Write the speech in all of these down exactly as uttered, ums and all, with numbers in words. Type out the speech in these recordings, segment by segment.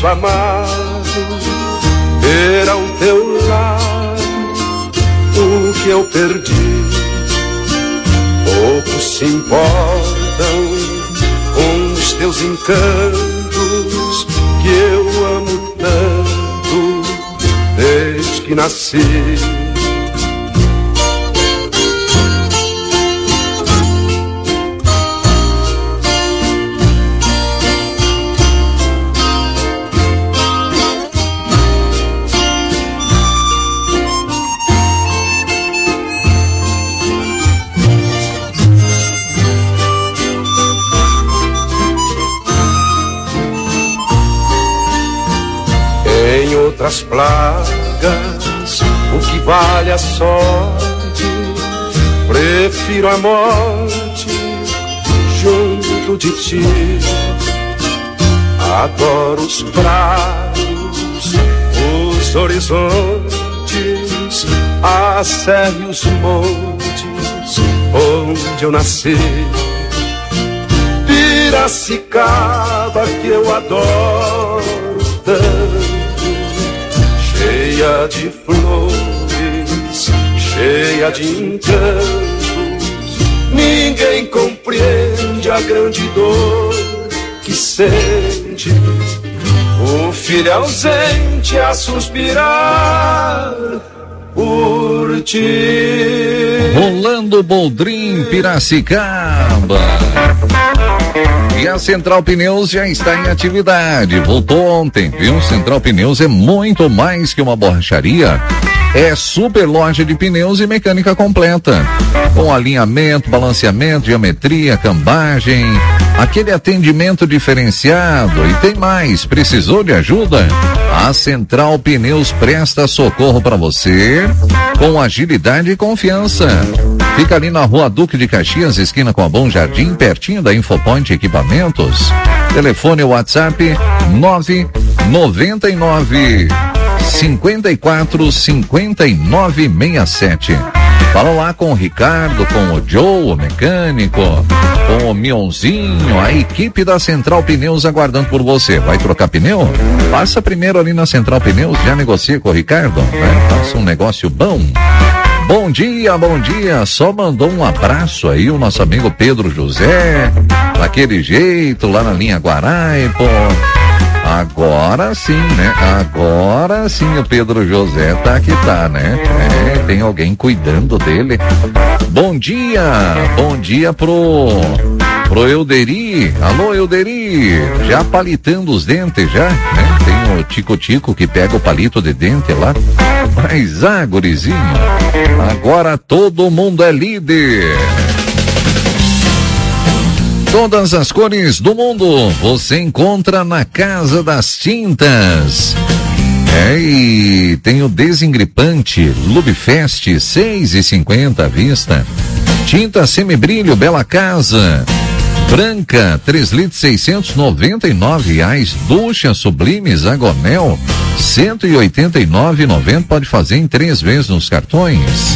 posso amar, ter ao teu lado o que eu perdi. Poucos se importam com os teus encantos, que eu amo tanto desde que nasci. Outras plagas, o que vale a sorte, prefiro a morte junto de ti. Adoro os praios, os horizontes, a serra e os montes onde eu nasci. Piracicaba, que eu adoro tanto, cheia de flores, cheia de encantos, ninguém compreende a grande dor que sente o filho ausente a suspirar por ti. Rolando Boldrin, Piracicaba. E a Central Pneus já está em atividade. Voltou ontem, viu? Central Pneus é muito mais que uma borracharia. É super loja de pneus e mecânica completa. Com alinhamento, balanceamento, geometria, cambagem, aquele atendimento diferenciado. E tem mais, precisou de ajuda? A Central Pneus presta socorro para você com agilidade e confiança. Fica ali na Rua Duque de Caxias, esquina com a Bom Jardim, pertinho da Infopoint Equipamentos. Telefone WhatsApp nove noventa e nove, cinquenta e quatro, cinquenta e nove sessenta e sete. Fala lá com o Ricardo, com o Joe, o mecânico, com o Mionzinho, a equipe da Central Pneus aguardando por você. Vai trocar pneu? Passa primeiro ali na Central Pneus, já negocia com o Ricardo, né? Faça um negócio bom. Bom dia, bom dia. Só mandou um abraço aí o nosso amigo Pedro José, daquele jeito, lá na linha Guaraipo. Agora sim, né? Agora sim o Pedro José tá que tá, né? É, tem alguém cuidando dele. Bom dia, bom dia pro, pro Euderi. Alô, Euderi, já palitando os dentes já, né? Tem o Tico-Tico que pega o palito de dente lá. Mas, ah, gurizinho, agora todo mundo é líder. Todas as cores do mundo você encontra na Casa das Tintas. É, e tem o desengripante Lubifest seis e cinquenta à vista. Tinta semibrilho Bela Casa. Branca, três litros seiscentos e noventa e nove reais. Ducha Sublime Zagonel, cento e oitenta e nove reais e noventa centavos. Pode fazer em três vezes nos cartões.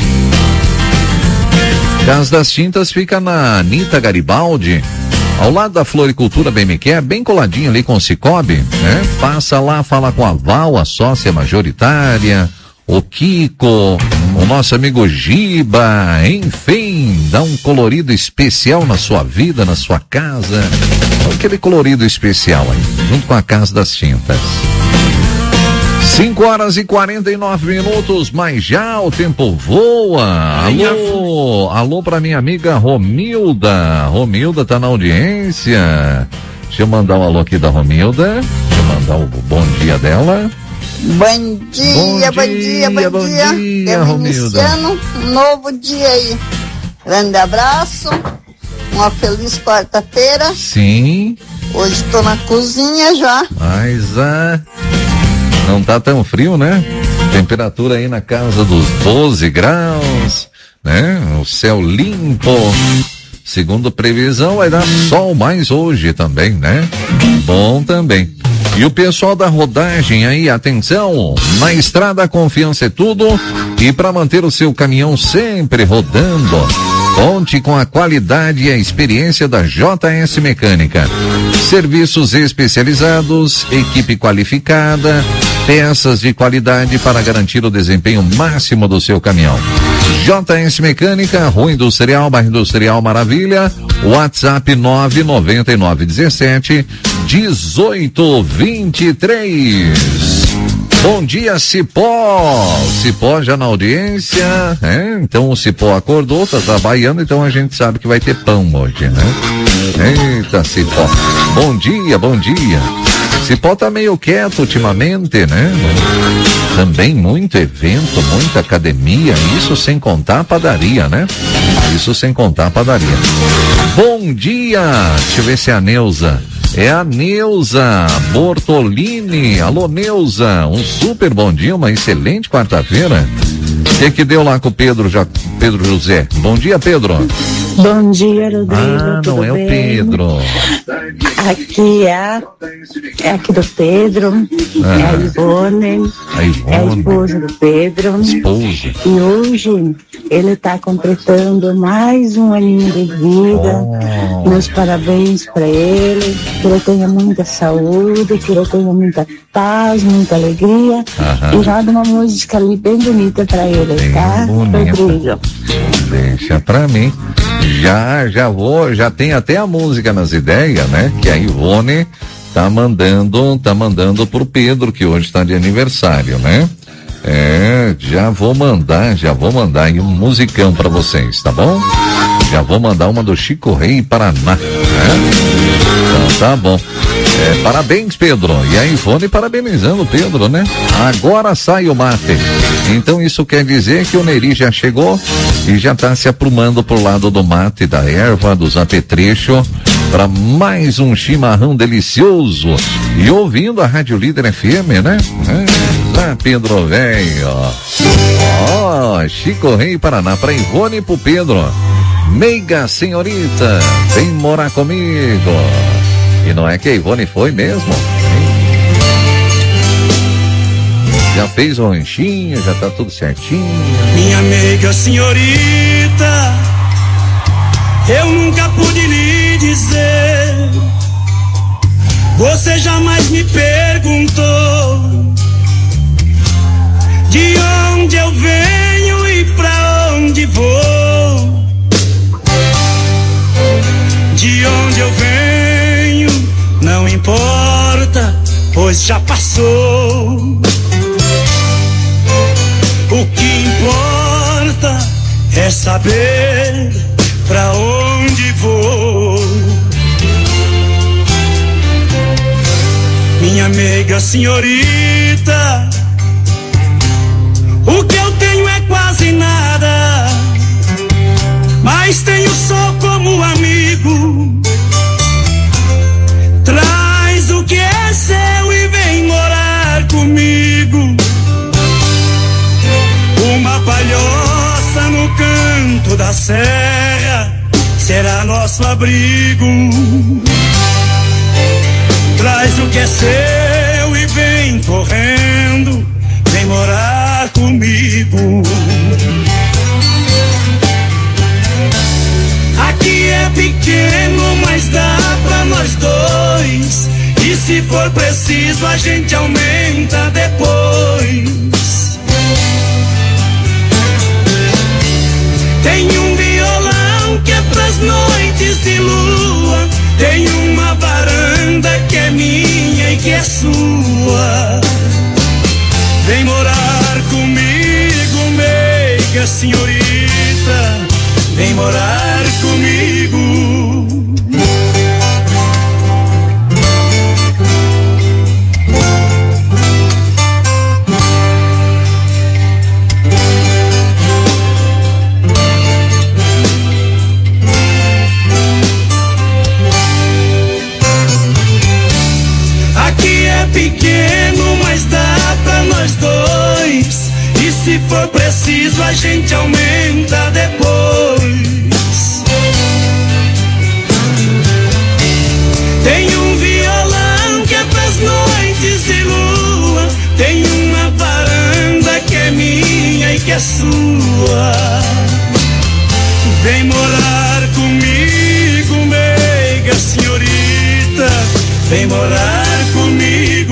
Casa das Tintas fica na Anita Garibaldi, ao lado da Floricultura B M Q, bem coladinho ali com o Cicobi, né? Passa lá, fala com a Val, a sócia majoritária, o Kiko, o nosso amigo Giba, enfim, dá um colorido especial na sua vida, na sua casa, aquele colorido especial aí, junto com a Casa das Tintas. cinco horas e quarenta e nove minutos, mas já o tempo voa. Alô, alô pra minha amiga Romilda. Romilda tá na audiência. Deixa eu mandar um alô aqui da Romilda. Deixa eu mandar o bom dia dela. Bom dia, bom dia, bom dia. Bom dia, bom dia, Romilda. Iniciando um novo dia aí. Grande abraço. Uma feliz quarta-feira. Sim. Hoje tô na cozinha já. Mas ah, não tá tão frio, né? Temperatura aí na casa dos doze graus, né? O céu limpo. Segundo previsão, vai dar sol mais hoje também, né? Bom também. E o pessoal da rodagem aí, atenção, na estrada a confiança é tudo, e para manter o seu caminhão sempre rodando, conte com a qualidade e a experiência da J S Mecânica. Serviços especializados, equipe qualificada, peças de qualidade para garantir o desempenho máximo do seu caminhão. J S Mecânica, Rua Industrial, Bairro Industrial Maravilha, WhatsApp nove nove nove um sete, dezoito vinte e três. Bom dia, Cipó. Cipó já na audiência, é? Então o Cipó acordou, tá trabalhando, então a gente sabe que vai ter pão hoje, né? Eita, Cipó. Bom dia, bom dia. Cipó tá meio quieto ultimamente, né? Também muito evento, muita academia, isso sem contar a padaria, né? Isso sem contar a padaria. Bom dia, deixa eu ver se é a Neuza. É a Neuza Bortolini. Alô, Neuza, um super bom dia, uma excelente quarta-feira. O que que deu lá com o Pedro, já, Pedro José? Bom dia, Pedro. Bom dia, Rodrigo. Ah, não é bem? o Pedro. Aqui é, a, é aqui do Pedro, Ah. é a Ivone, A Ivone. é a esposa do Pedro. Esposa. E hoje ele está completando mais um aninho de vida. Oh. Meus parabéns para ele, que ele tenha muita saúde, que ele tenha muita paz, muita alegria. Aham. E roda uma música ali bem bonita para ele, Bem tá, bonita. Rodrigo? Deixa pra mim. Já, já vou, já tem até a música nas ideias, né? Que a Ivone tá mandando, tá mandando pro Pedro, que hoje tá de aniversário, né? É, já vou mandar, já vou mandar aí um musicão pra vocês, tá bom? Já vou mandar uma do Chico Rei Paraná, né? Então tá bom. É, parabéns, Pedro. E a Ivone parabenizando o Pedro, né? Agora sai o mate. Então isso quer dizer que o Neri já chegou e já tá se aprumando pro lado do mate, da erva, dos apetrechos, para mais um chimarrão delicioso. E ouvindo a Rádio Líder F M, né? É, lá, Pedro velho. Ó, oh, Chico Rei Paraná pra Ivone e pro Pedro. Meiga senhorita, vem morar comigo. E não é que a Ivone foi mesmo? Já fez o ranchinho, já tá tudo certinho. Minha amiga senhorita, eu nunca pude lhe dizer. Você jamais me perguntou de onde eu venho e pra onde vou. De onde eu venho não importa, pois já passou. O que importa é saber pra onde vou. Minha amiga senhorita, o que eu tenho é quase nada, mas tenho só como amigo. Traz o que é seu e vem morar comigo. Uma palhoça no canto da serra será nosso abrigo. Traz o que é seu e vem correndo, vem morar comigo. Aqui é pequeno, mas dá pra nós dois. E se for preciso a gente aumenta depois. Tem um violão que é pras noites de lua. Tem uma varanda que é minha e que é sua. Vem morar comigo, meiga senhorita. Vem morar comigo. Pequeno, mas dá pra nós dois. E se for preciso a gente aumenta depois. Tem um violão que é pras noites é sua. Vem morar comigo, meiga senhorita. Vem morar comigo.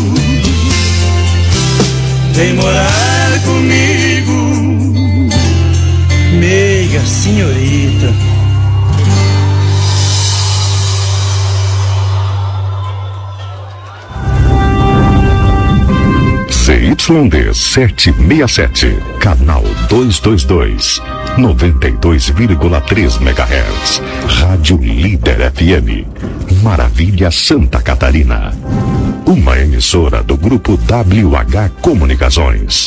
Vem morar comigo, meiga senhorita. C Y D setecentos e sessenta e sete, canal duzentos e vinte e dois, noventa e dois vírgula três megahertz, Rádio Líder F M, Maravilha, Santa Catarina. Uma emissora do Grupo W H Comunicações.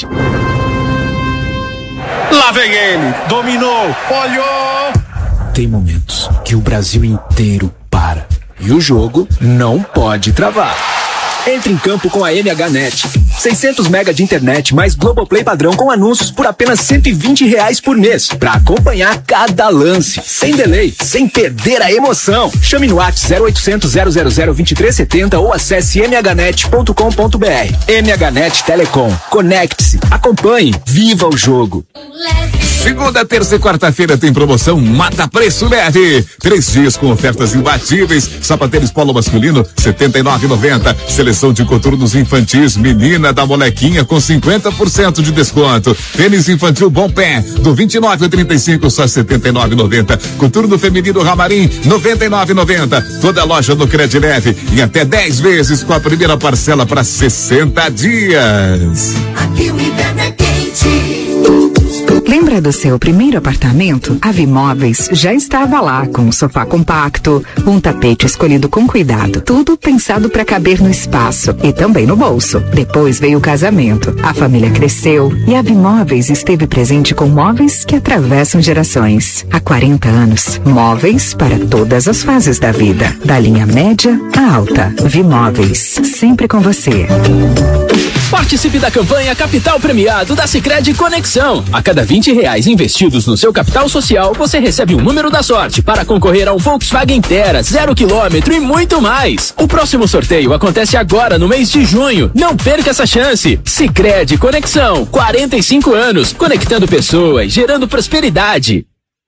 Lá vem ele, dominou, olhou. Tem momentos que o Brasil inteiro para e o jogo não pode travar. Entre em campo com a M H Net. seiscentos mega de internet mais Globoplay padrão com anúncios por apenas cento e vinte reais por mês. Pra acompanhar cada lance, sem delay, sem perder a emoção. Chame no WhatsApp zero oitocentos, zero zero zero, vinte e três setenta ou acesse m h net ponto com ponto b r. M H Net Telecom. Conecte-se, acompanhe, viva o jogo. Segunda, terça e quarta-feira tem promoção Mata Preço Leve. Três dias com ofertas imbatíveis. Sapatênis polo masculino, setenta e nove reais e noventa centavos. Seleção de coturnos infantis, menina da molequinha com cinquenta por cento de desconto. Tênis infantil Bom Pé, do vinte e nove ao trinta e cinco, só setenta e nove reais e noventa centavos. Coturno feminino Ramarim, noventa e nove reais e noventa centavos. Toda loja no Cred Leve em até dez vezes com a primeira parcela para sessenta dias. Aqui o inverno é quente. Lembra do seu primeiro apartamento? A Vimóveis já estava lá com um sofá compacto, um tapete escolhido com cuidado, tudo pensado para caber no espaço e também no bolso. Depois veio o casamento, a família cresceu e a Vimóveis esteve presente com móveis que atravessam gerações. Há quarenta anos, móveis para todas as fases da vida, da linha média à alta. Vimóveis, sempre com você. Participe da campanha Capital Premiado da Sicredi Conexão. A cada vinte reais investidos no seu capital social, você recebe um número da sorte para concorrer a um Volkswagen Terra, zero quilômetro e muito mais. O próximo sorteio acontece agora no mês de junho. Não perca essa chance. Sicredi Conexão, quarenta e cinco anos, conectando pessoas, gerando prosperidade.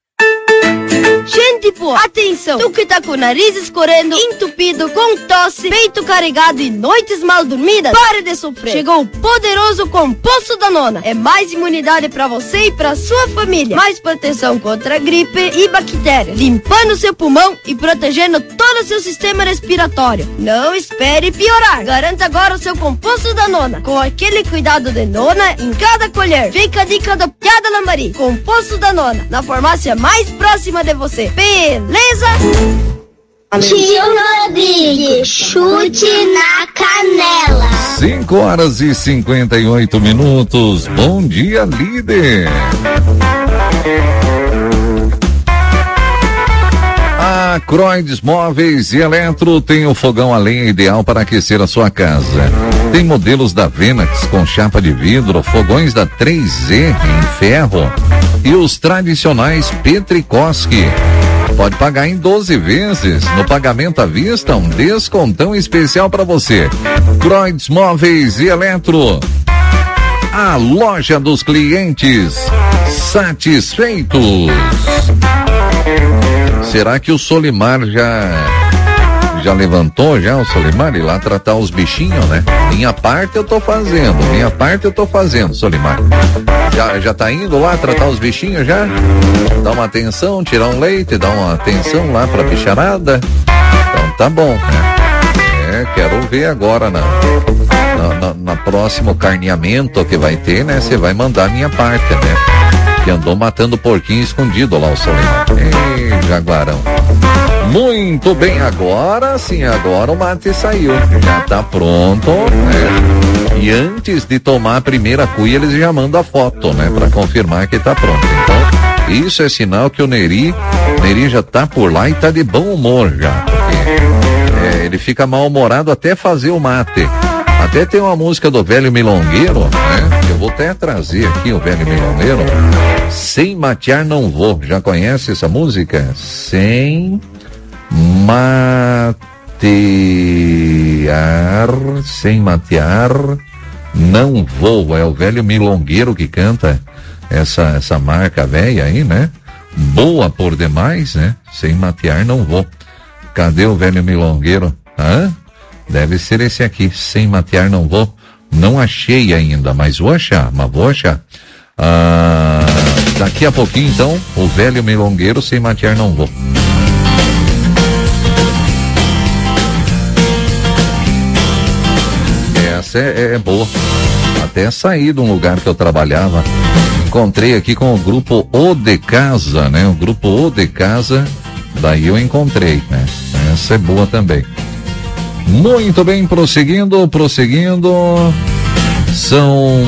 Gente boa, atenção! Tu que tá com o nariz escorrendo, entupido, com tosse, peito carregado e noites mal dormidas, pare de sofrer! Chegou o poderoso Composto Danona. É mais imunidade pra você e pra sua família. Mais proteção contra gripe e bactéria, limpando seu pulmão e protegendo todo o seu sistema respiratório. Não espere piorar. Garanta agora o seu Composto Danona, com aquele cuidado de nona em cada colher. Fica a dica do Piada Lambari. Composto Danona, na farmácia mais próxima de você. Beleza? Tio Rodrigo, chute na canela. cinco horas e cinquenta e oito minutos. Bom dia, líder. A Croides Móveis e Eletro tem o fogão a lenha ideal para aquecer a sua casa. Tem modelos da Venax com chapa de vidro, fogões da três E em ferro e os tradicionais Petrikoski. Pode pagar em doze vezes. No pagamento à vista, um descontão especial para você. Croides Móveis e Eletro. A loja dos clientes satisfeitos. Será que o Solimar já já levantou já o Solimar ir lá tratar os bichinhos, né? Minha parte eu tô fazendo, minha parte eu tô fazendo, Solimar. Já, já tá indo lá tratar os bichinhos já? Dá uma atenção, tirar um leite, dá uma atenção lá pra bicharada. Então tá bom, né? É, quero ver agora na, na, na, na próximo carneamento que vai ter, né? Você vai mandar a minha parte, né? Que andou matando porquinho escondido lá o Solimar. Ei, jaguarão. Muito bem, agora sim, agora o mate saiu. Já tá pronto, né? E antes de tomar a primeira cuia, eles já mandam a foto, né? Pra confirmar que tá pronto. Então, isso é sinal que o Neri, Neri já tá por lá e tá de bom humor já. Porque é, ele fica mal-humorado até fazer o mate. Até tem uma música do Velho Milongueiro, né? Eu vou até trazer aqui o Velho Milongueiro. Sem matear não vou. Já conhece essa música? Sem matear, sem matear, não vou. É o Velho Milongueiro que canta. essa, essa marca velha aí, né? Boa por demais, né? Sem matear não vou. Cadê o velho milongueiro? Hã? Deve ser esse aqui, sem matear não vou. Não achei ainda, mas vou achar, mas vou achar. Ah, daqui a pouquinho então, o velho milongueiro, sem matear não vou. Essa é, é boa. Até saí de um lugar que eu trabalhava, encontrei aqui com o grupo O de Casa, né? O grupo O de Casa, daí eu encontrei, né? Essa é boa também. Muito bem, prosseguindo, prosseguindo. São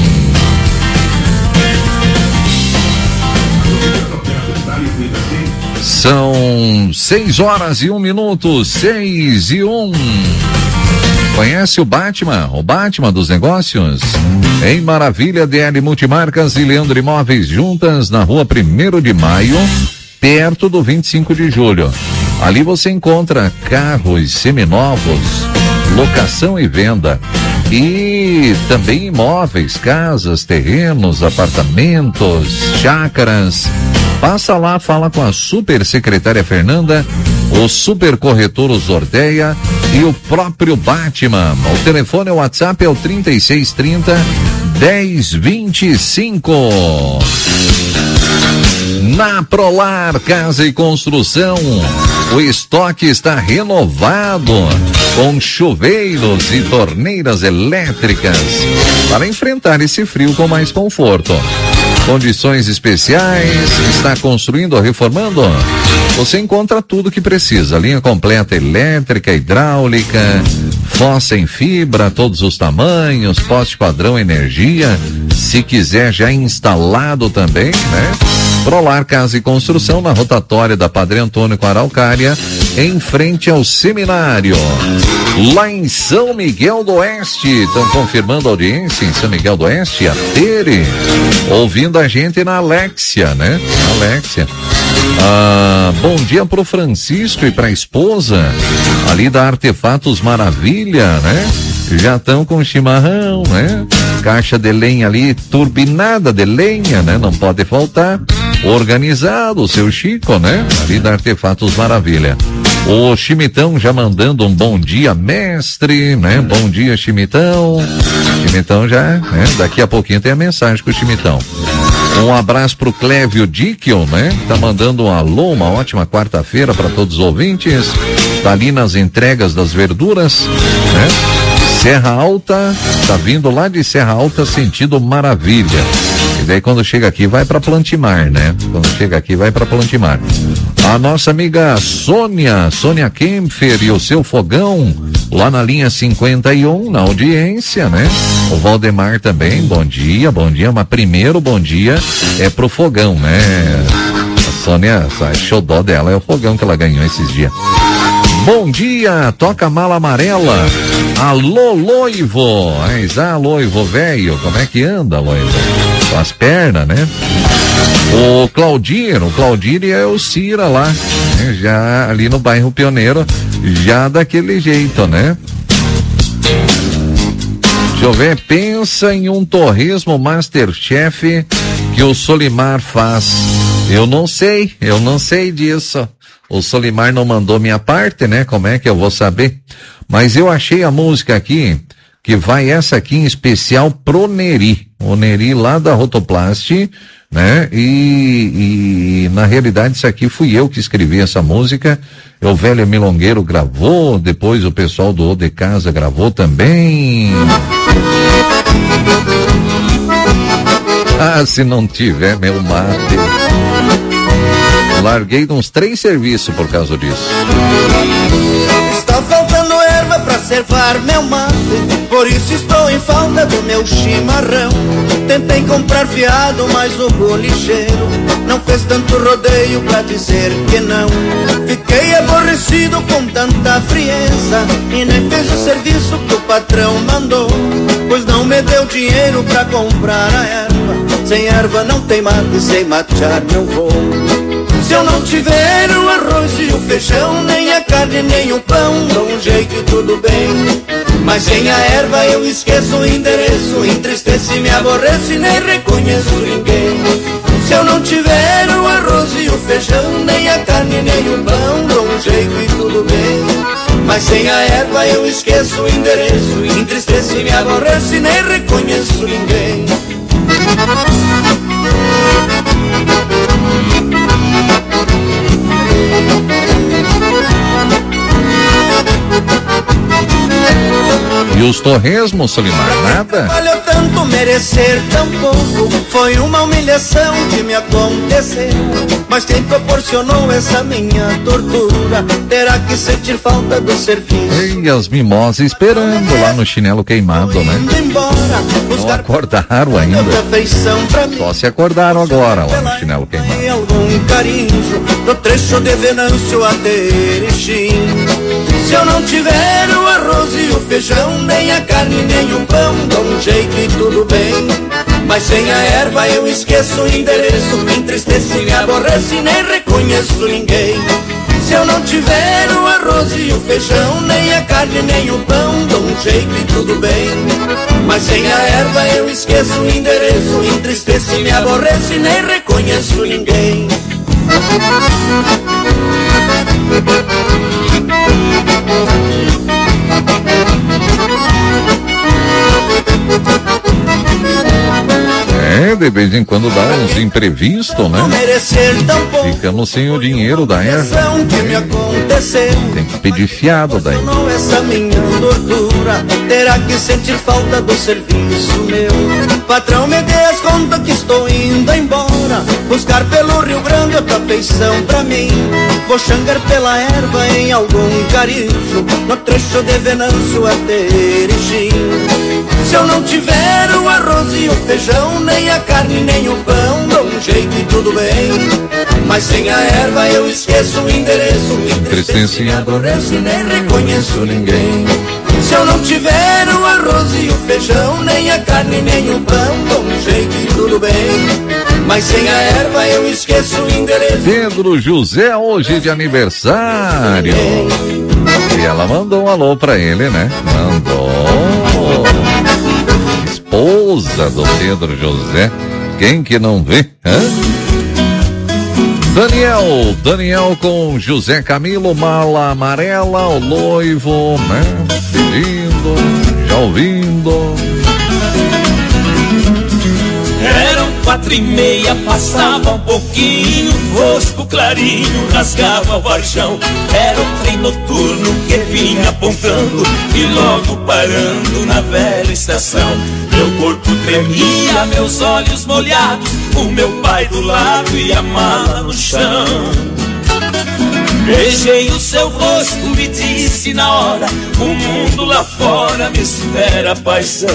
São seis horas e um minuto, seis e um. Conhece o Batman? O Batman dos negócios? Em Maravilha, D L Multimarcas e Leandro Imóveis juntas na rua primeiro de maio, perto do vinte e cinco de julho. Ali você encontra carros seminovos, locação e venda. E também imóveis, casas, terrenos, apartamentos, chácaras. Passa lá, fala com a super secretária Fernanda, o super corretor Zordeia e o próprio Batman. O telefone, o WhatsApp é o trinta e seis trinta, dez vinte e cinco. Na Prolar Casa e Construção, o estoque está renovado com chuveiros e torneiras elétricas para enfrentar esse frio com mais conforto. Condições especiais, está construindo ou reformando? Você encontra tudo que precisa, linha completa elétrica, hidráulica, fossa em fibra, todos os tamanhos, poste padrão energia, se quiser já instalado também, né? Prolar Casa e Construção, na rotatória da Padre Antônio com Araucária, em frente ao seminário. Lá em São Miguel do Oeste, estão confirmando a audiência em São Miguel do Oeste, a Tere, ouvindo a gente na Alexia, né? Alexia. Ah, bom dia pro Francisco e pra esposa, ali da Artefatos Maravilha, né? Já estão com chimarrão, né? Caixa de lenha ali, turbinada de lenha, né? Não pode faltar. Organizado, o seu Chico, né? Ali da Artefatos Maravilha. O Chimitão já mandando um bom dia, mestre, né? Bom dia, Chimitão. Chimitão já, né? Daqui a pouquinho tem a mensagem com o Chimitão. Um abraço pro Clévio Dickel, né? Tá mandando um alô, uma ótima quarta-feira para todos os ouvintes. Tá ali nas entregas das verduras, né? Serra Alta, tá vindo lá de Serra Alta, sentido Maravilha. E daí quando chega aqui vai para Plantimar, né? Quando chega aqui vai para Plantimar. A nossa amiga Sônia, Sônia Kempfer e o seu fogão, lá na linha cinquenta e um, na audiência, né? O Valdemar também, bom dia, bom dia, mas primeiro bom dia é pro fogão, né? A Sônia, a xodó dela é o fogão que ela ganhou esses dias. Bom dia, toca Mala Amarela. Alô, Loivo. Mas, ah, Loivo, velho, como é que anda, Loivo? Com as pernas, né? O Claudir, o Claudir é o Cira lá, né? Já ali no bairro Pioneiro, já daquele jeito, né? Deixa eu ver, pensa em um torresmo Masterchef que o Solimar faz. Eu não sei, eu não sei disso. O Solimar não mandou minha parte, né? Como é que eu vou saber? Mas eu achei a música aqui, que vai essa aqui em especial pro Neri. O Neri lá da Rotoplast, né? E, e na realidade isso aqui fui eu que escrevi essa música. O velho milongueiro gravou, depois o pessoal do O de Casa gravou também. Ah, se não tiver meu mate. Larguei uns três serviços por causa disso. Está faltando erva pra servar meu mate, por isso estou em falta do meu chimarrão. Tentei comprar fiado, mas o bolicheiro não fez tanto rodeio pra dizer que não. Fiquei aborrecido com tanta frieza e nem fez o serviço que o patrão mandou, pois não me deu dinheiro pra comprar a erva. Sem erva não tem mate, sem matear não vou. Se eu não tiver o arroz e o feijão, nem a carne nem o pão, dou um jeito e tudo bem. Mas sem a erva eu esqueço o endereço, entristeço e me aborreço e nem reconheço ninguém. Se eu não tiver o arroz e o feijão, nem a carne nem o pão, dou um jeito e tudo bem. Mas sem a erva eu esqueço o endereço, entristeço e me aborreço e nem reconheço ninguém. E os torresmos, Solimar, nada? Valeu tanto merecer tão pouco, foi uma humilhação que me aconteceu. Mas quem proporcionou essa minha tortura terá que sentir falta do serviço. E as mimosas esperando lá no chinelo queimado, né? Não acordaram ainda. Só se acordaram agora lá no chinelo queimado. Algum carinho no trecho de Venâncio até Erechim. Se eu não tiver o arroz e o feijão, nem a carne nem o pão, dou um jeito e tudo bem. Mas sem a erva eu esqueço o endereço, me entristeço e me aborreço e nem reconheço ninguém. Se eu não tiver o arroz e o feijão, nem a carne nem o pão, dou um jeito e tudo bem. Mas sem a erva eu esqueço o endereço, me entristeço e me aborreço e nem reconheço ninguém. É, de vez em quando dá uns imprevistos, né? Ficamos sem o dinheiro da erva. Tem que pedir fiado daí. Essa minha tortura terá que sentir falta do serviço meu. Patrão, me dê as contas que estou indo embora, buscar pelo Rio Grande outra feição pra mim. Vou xangar pela erva em algum carinho, no trecho de Venâncio até Erechim. Se eu não tiver o arroz e o feijão, nem a carne nem o pão, dou um jeito e tudo bem. Mas sem a erva eu esqueço o endereço, me entristeço e aborreço e nem reconheço ninguém. Se eu não tiver o arroz e o feijão, nem a carne nem o pão, dou um jeito e tudo bem. Mas sem a erva eu esqueço o endereço. Pedro José hoje de aniversário. E ela mandou um alô pra ele, né? Mandou. Esposa do Pedro José. Quem que não vê? Hã? Daniel, Daniel com José Camilo, mala amarela, o noivo, né? Pedindo, já ouvindo. Eram quatro e meia, passava um pouquinho, fosco clarinho, rasgava o varjão. Era o trem noturno que vinha apontando e logo parando na velha estação. Meu corpo tremia, meus olhos molhados, o meu pai do lado e a mala no chão. Beijei o seu rosto e disse na hora, o mundo lá fora me espera, paizão.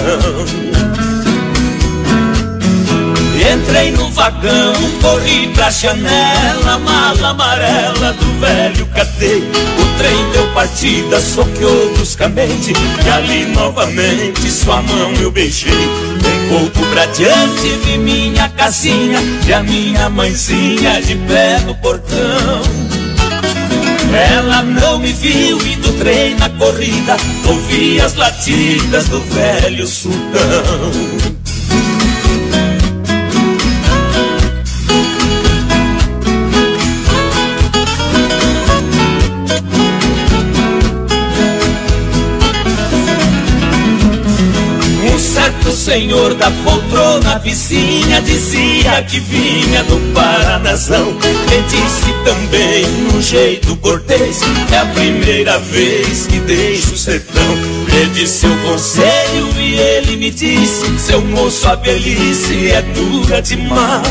Entrei no vagão, corri pra janela, mala amarela do velho catei. O trem deu partida, soqueou bruscamente, e ali novamente sua mão eu beijei. Bem pouco pra diante vi minha casinha e a minha mãezinha de pé no portão. Ela não me viu e do trem na corrida ouvi as latidas do velho sultão. O senhor da poltrona vizinha dizia que vinha do Paranazão. E disse também num jeito cortês, é a primeira vez que deixo o sertão. Pedi seu conselho e ele me disse, seu moço, a velhice é dura demais.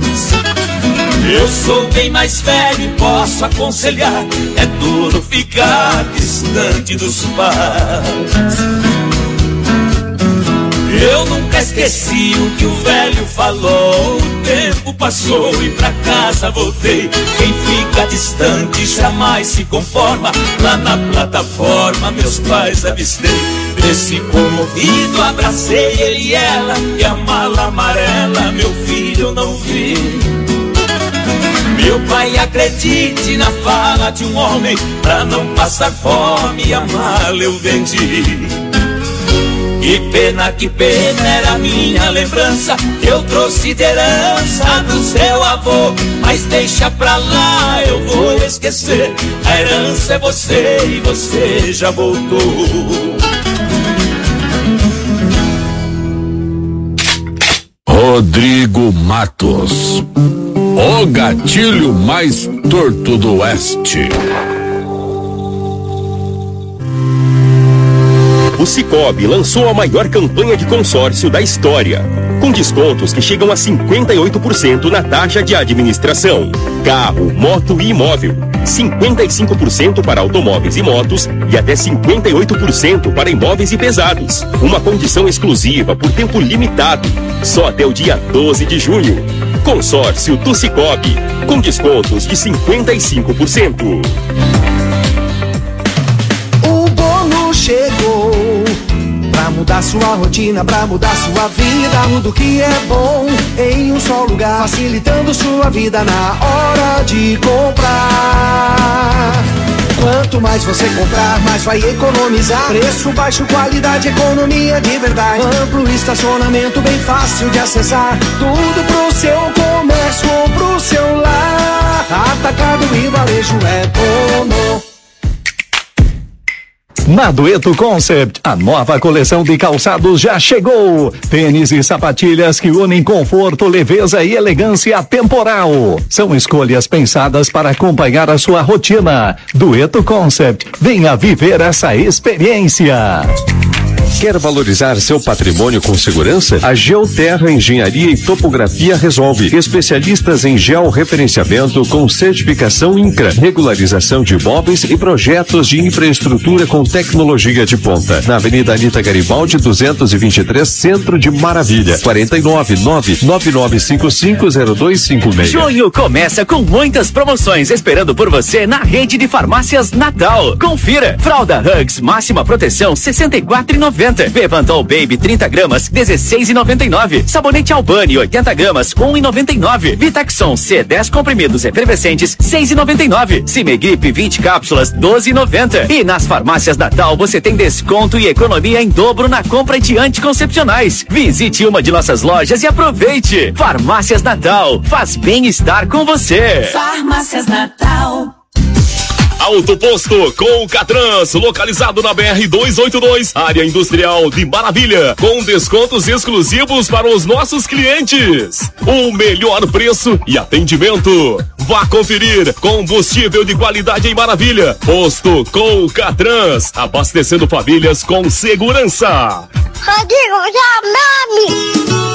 Eu sou bem mais velho e posso aconselhar, é duro ficar distante dos pais. Eu nunca esqueci o que o velho falou. O tempo passou e pra casa voltei. Quem fica distante jamais se conforma. Lá na plataforma meus pais avistei. Desci comovido, abracei ele e ela, e a mala amarela, meu filho, eu não vi. Meu pai, acredite na fala de um homem, pra não passar fome a mala eu vendi. Que pena, que pena, era minha lembrança que eu trouxe de herança do seu avô. Mas deixa pra lá, eu vou esquecer. A herança é você e você já voltou. Rodrigo Matos, o gatilho mais torto do oeste. O Sicoob lançou a maior campanha de consórcio da história, com descontos que chegam a cinquenta e oito por cento na taxa de administração. Carro, moto e imóvel. cinquenta e cinco por cento para automóveis e motos e até cinquenta e oito por cento para imóveis e pesados. Uma condição exclusiva por tempo limitado, só até o dia doze de junho. Consórcio do Sicoob, com descontos de cinquenta e cinco por cento. O bolo chegou pra mudar sua rotina, pra mudar sua vida. Tudo que é bom em um só lugar, facilitando sua vida na hora de comprar. Quanto mais você comprar, mais vai economizar. Preço baixo, qualidade, economia de verdade. Amplo estacionamento, bem fácil de acessar. Tudo pro seu comércio ou pro seu lar. Atacado e varejo é Bono. Na Dueto Concept, a nova coleção de calçados já chegou. Tênis e sapatilhas que unem conforto, leveza e elegância temporal. São escolhas pensadas para acompanhar a sua rotina. Dueto Concept, venha viver essa experiência. Quer valorizar seu patrimônio com segurança? A Geoterra Engenharia e Topografia resolve. Especialistas em georreferenciamento com certificação INCRA, regularização de imóveis e projetos de infraestrutura com tecnologia de ponta. Na Avenida Anita Garibaldi, duzentos e vinte e três, Centro de Maravilha. quarenta e nove, nove nove nove cinco cinco zero dois cinco seis. Junho começa com muitas promoções esperando por você na rede de farmácias Natal. Confira. Fralda Hugs máxima proteção sessenta e quatro reais e noventa centavos. Bepantol Baby trinta gramas dezesseis reais e noventa e nove centavos. Sabonete Albani oitenta gramas um real e noventa e nove centavos. Vitaxon C dez comprimidos efervescentes seis reais e noventa e nove centavos. Cimegrip vinte cápsulas doze reais e noventa centavos. E nas farmácias Natal você tem desconto e economia em dobro na compra de anticoncepcionais. Visite uma de nossas lojas e aproveite. Farmácias Natal, faz bem estar com você. Farmácias Natal. Auto Posto com o Catrans, localizado na B R duzentos e oitenta e dois, área industrial de Maravilha, com descontos exclusivos para os nossos clientes. O melhor preço e atendimento. Vá conferir combustível de qualidade em Maravilha. Posto com o Catrans, abastecendo famílias com segurança. Rodrigo, já nome.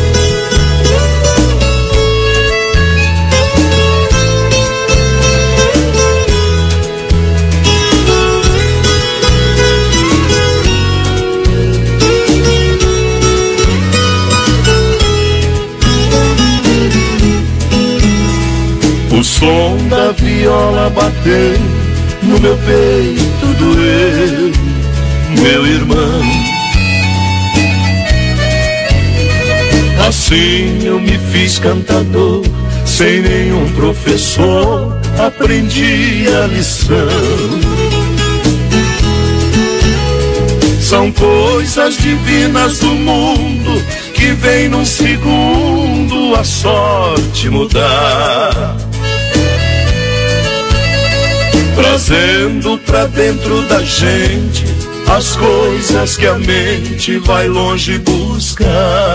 O som da viola bateu no meu peito, doeu, meu irmão. Assim eu me fiz cantador, sem nenhum professor, aprendi a lição. São coisas divinas do mundo que vem num segundo a sorte mudar, trazendo pra dentro da gente as coisas que a mente vai longe buscar,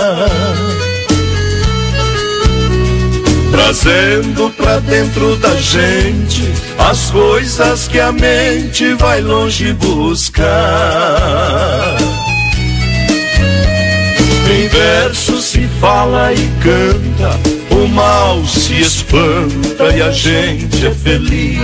trazendo pra dentro da gente as coisas que a mente vai longe buscar. Em verso se fala e canta, o mal se espanta e a gente é feliz.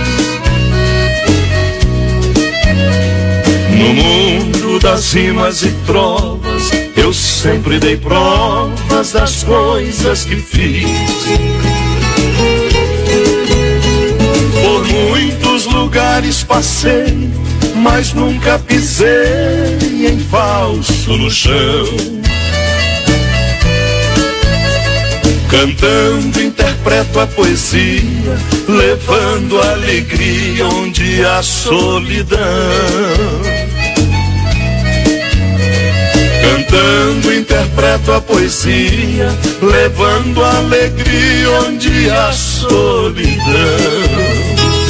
No mundo das rimas e trovas, eu sempre dei provas das coisas que fiz. Por muitos lugares passei, mas nunca pisei em falso no chão. Cantando interpreto a poesia, levando alegria onde há solidão. Cantando interpreto a poesia, levando a alegria onde há solidão.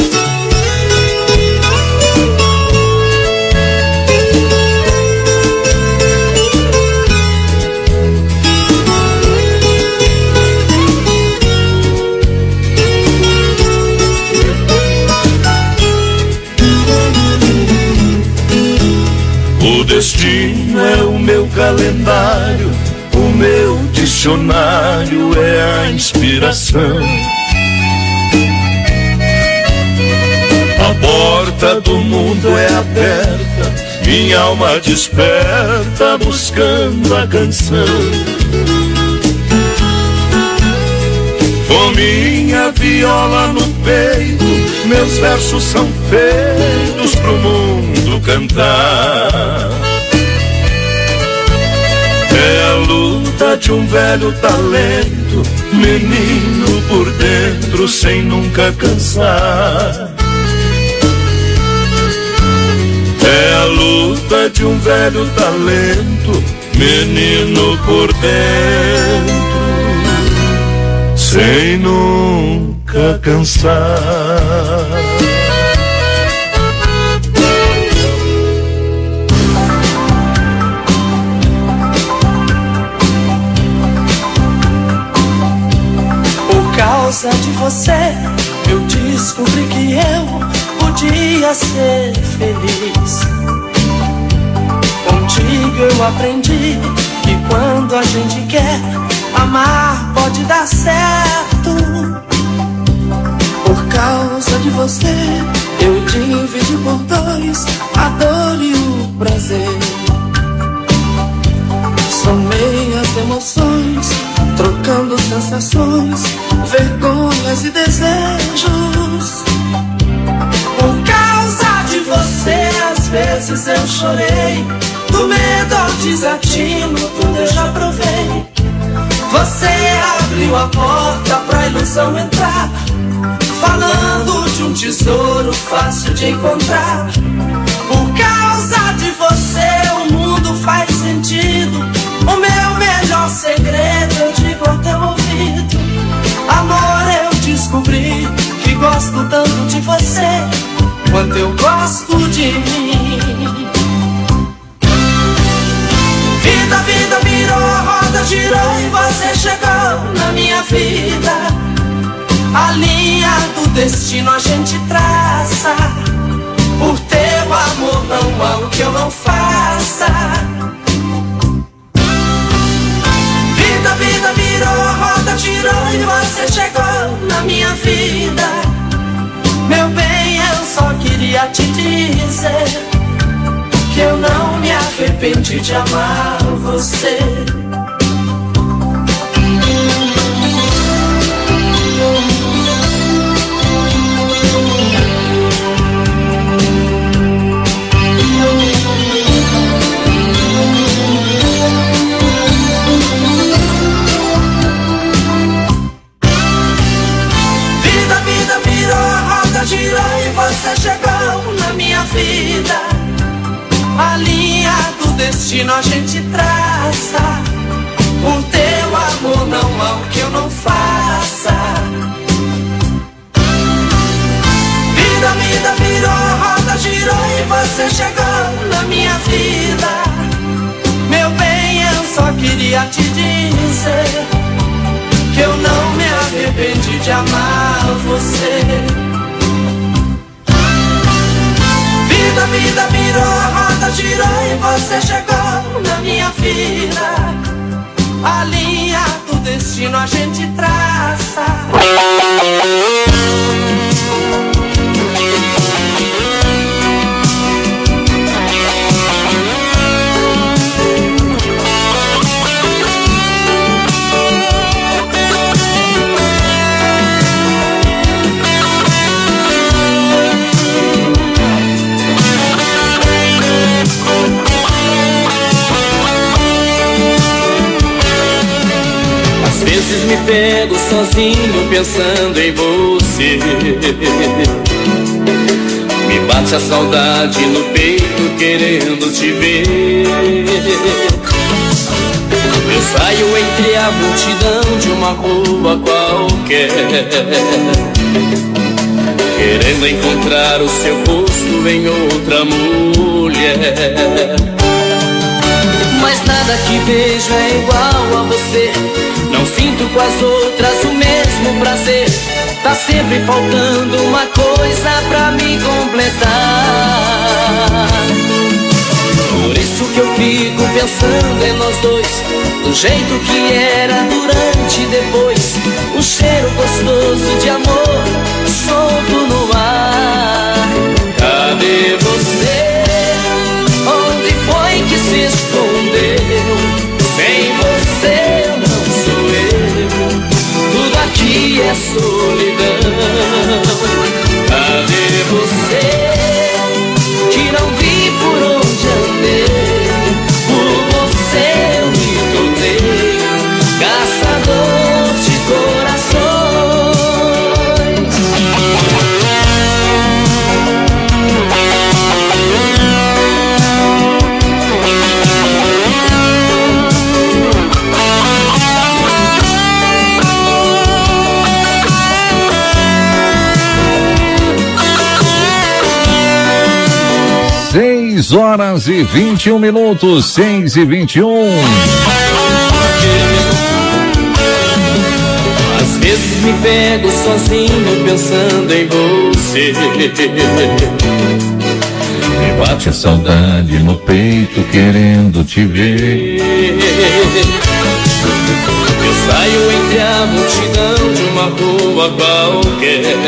O destino é o meu calendário, o meu dicionário é a inspiração. A porta do mundo é aberta, minha alma desperta buscando a canção. Com minha viola no peito, meus versos são feitos pro mundo cantar. É a luta de um velho talento, menino por dentro sem nunca cansar. É a luta de um velho talento, menino por dentro sem nunca cansar. Por causa de você, eu descobri que eu podia ser feliz. Contigo eu aprendi que quando a gente quer amar pode dar certo. Por causa de você, eu dividi por dois a dor e o prazer. Somei as emoções, trocando sensações, vergonhas e desejos. Por causa de você, às vezes eu chorei, do medo ao desatino, tudo eu já provei. Você abriu a porta pra ilusão entrar, falando de um tesouro fácil de encontrar. Por causa de você o mundo faz sentido, o meu melhor segredo eu digo ao teu ouvido. Amor, eu descobri que gosto tanto de você quanto eu gosto de mim. Vida, vida virou, a roda girou e você chegou na minha vida. A linha do destino a gente traça, por teu amor não há o que eu não faça. Vida, vida virou, a roda girou e você chegou na minha vida. Meu bem, eu só queria te dizer que eu não me arrependi de amar você. Vida, vida virou, a roda girou e você chegou na minha vida. A linha do destino a gente traça, por teu amor não há o que eu não faça. Vida, vida virou, a roda girou e você chegou na minha vida. Meu bem, eu só queria te dizer que eu não me arrependi de amar você. Vida, vida virou, a roda girou e você chegou na minha vida. A linha do destino a gente traça. Às vezes me pego sozinho pensando em você. Me bate a saudade no peito querendo te ver. saio entre a multidão de uma rua qualquer, querendo encontrar o seu rosto em outra mulher. Mas nada que vejo é igual a você, não sinto com as outras o mesmo prazer. Tá sempre faltando uma coisa pra me completar. Por isso que eu fico pensando em nós dois, do jeito que era durante e depois. Um cheiro gostoso de amor solto no ar. Cadê você? Onde foi que se escondeu? Sem você eu não sou eu, tudo aqui é solidão. Cadê você? Que não vi por onde andei, por você eu me tornei caçador de corações. Seis horas e vinte e um minutos, seis e vinte e um. Às vezes me pego sozinho pensando em você, me bate a saudade no peito querendo te ver. Eu saio entre a multidão de uma rua qualquer,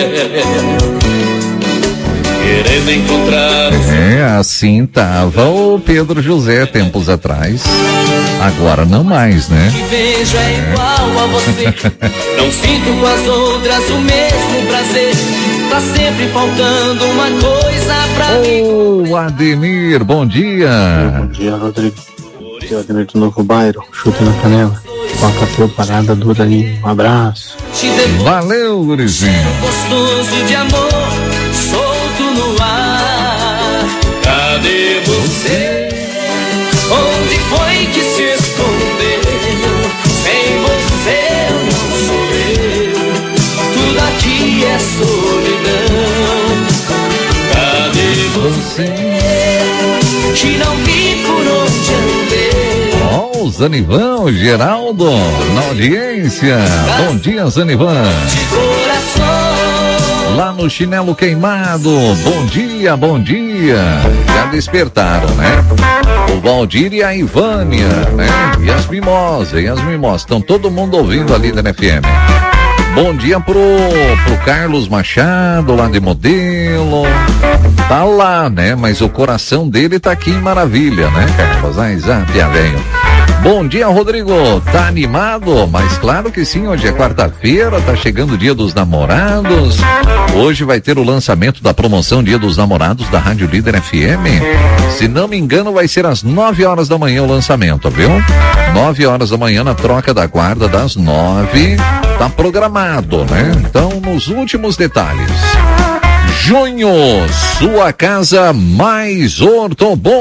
querendo encontrar. É, assim tava o Pedro José tempos atrás. Agora não mais, né? Que vejo é igual a você, não sinto com as outras o mesmo prazer. Tá sempre faltando uma coisa pra mim. Ô, Ademir, bom dia. Bom dia, Rodrigo. Aqui é o Ademir do Novo Bairro, chute na canela. Toca tua parada dura aí. Um abraço. Valeu, gurizinho. Gostoso de amor solto no ar. Cadê você? Onde foi que se escondeu? Sem você eu não sou eu, tudo aqui é solidão. Cadê você? Que não vi por onde andei. Ó, oh, Zanivão, Geraldo, na audiência. Bom dia, Zanivan. De coração. Lá no Chinelo Queimado, bom dia, bom dia. Já despertaram, né? O Valdir e a Ivânia, né? E as mimosas, e as mimosas. Estão todo mundo ouvindo ali da F M. Bom dia pro, pro Carlos Machado, lá de Modelo. Tá lá, né? Mas o coração dele tá aqui em Maravilha, né, Carlos? Ah, exato, velho. Bom dia, Rodrigo. Tá animado? Mas claro que sim, hoje é quarta-feira, tá chegando o Dia dos Namorados. Hoje vai ter o lançamento da promoção Dia dos Namorados da Rádio Líder F M. Se não me engano, vai ser às nove horas da manhã o lançamento, viu? Nove horas da manhã na troca da guarda das nove. Tá programado, né? Então, nos últimos detalhes. Junho, sua casa mais Ortobom.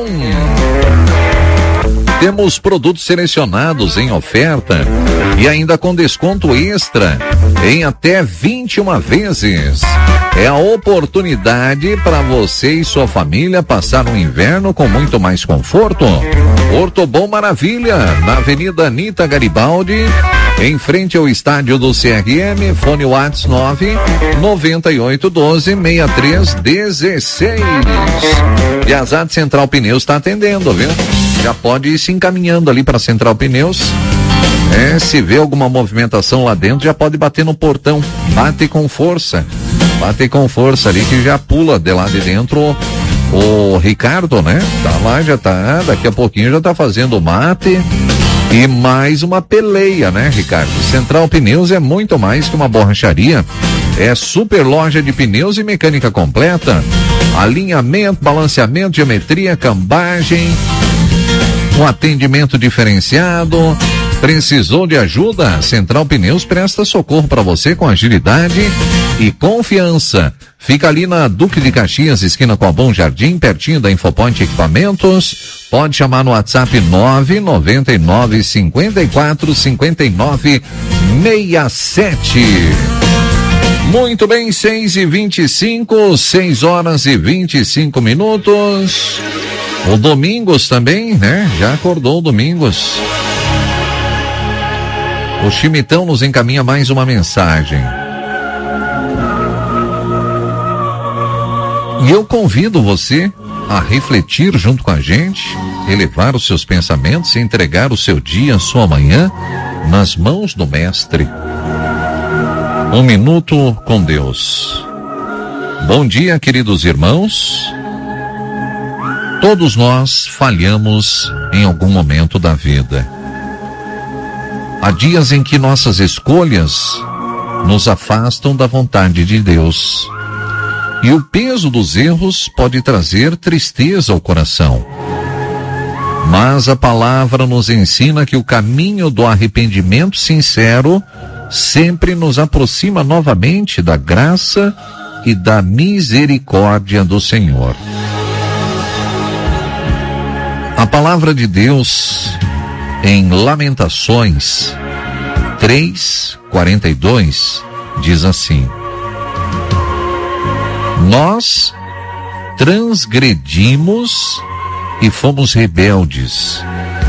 Temos produtos selecionados em oferta e ainda com desconto extra em até vinte e uma vezes. É a oportunidade para você e sua família passar um inverno com muito mais conforto. Ortobom Maravilha, na Avenida Anita Garibaldi, em frente ao estádio do C R M, fone WhatsApp nove nove oito um dois seis três um seis. Piazada Central Pneus está atendendo, viu? Já pode ir se encaminhando ali para Central Pneus. É, se vê alguma movimentação lá dentro, já pode bater no portão. Bate com força. Bate com força ali que já pula de lá de dentro o, o Ricardo, né? Tá lá, já tá, daqui a pouquinho já tá fazendo mate. E mais uma peleia, né, Ricardo? Central Pneus é muito mais que uma borracharia. É super loja de pneus e mecânica completa. Alinhamento, balanceamento, geometria, cambagem. Um atendimento diferenciado. Precisou de ajuda? Central Pneus presta socorro para você com agilidade e confiança. Fica ali na Duque de Caxias, esquina com a Bom Jardim, pertinho da Infoponte Equipamentos. Pode chamar no WhatsApp nove nove nove, cinco quatro, cinco nove seis sete. Muito bem, seis e vinte e cinco, seis horas e vinte e cinco minutos. O Domingos também, né? Já acordou o Domingos. O Chimitão nos encaminha mais uma mensagem. E eu convido você a refletir junto com a gente, elevar os seus pensamentos e entregar o seu dia, a sua manhã, nas mãos do Mestre. Um minuto com Deus. Bom dia, queridos irmãos. Todos nós falhamos em algum momento da vida. Há dias em que nossas escolhas nos afastam da vontade de Deus. E o peso dos erros pode trazer tristeza ao coração. Mas a palavra nos ensina que o caminho do arrependimento sincero sempre nos aproxima novamente da graça e da misericórdia do Senhor. A palavra de Deus em Lamentações três, quarenta e dois diz assim: nós transgredimos e fomos rebeldes,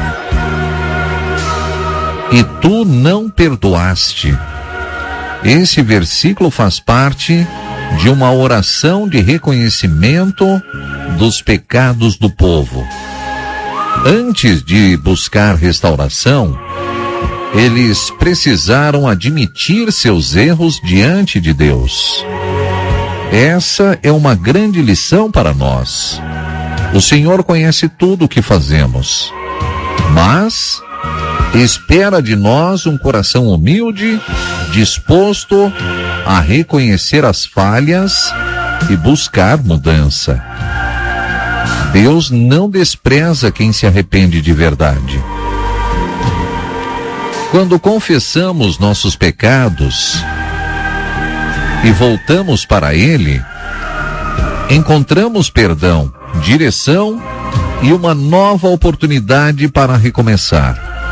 e tu não perdoaste. Esse versículo faz parte de uma oração de reconhecimento dos pecados do povo. Antes de buscar restauração, eles precisaram admitir seus erros diante de Deus. Essa é uma grande lição para nós. O Senhor conhece tudo o que fazemos, mas espera de nós um coração humilde, disposto a reconhecer as falhas e buscar mudança. Deus não despreza quem se arrepende de verdade. Quando confessamos nossos pecados e voltamos para Ele, encontramos perdão, direção e uma nova oportunidade para recomeçar.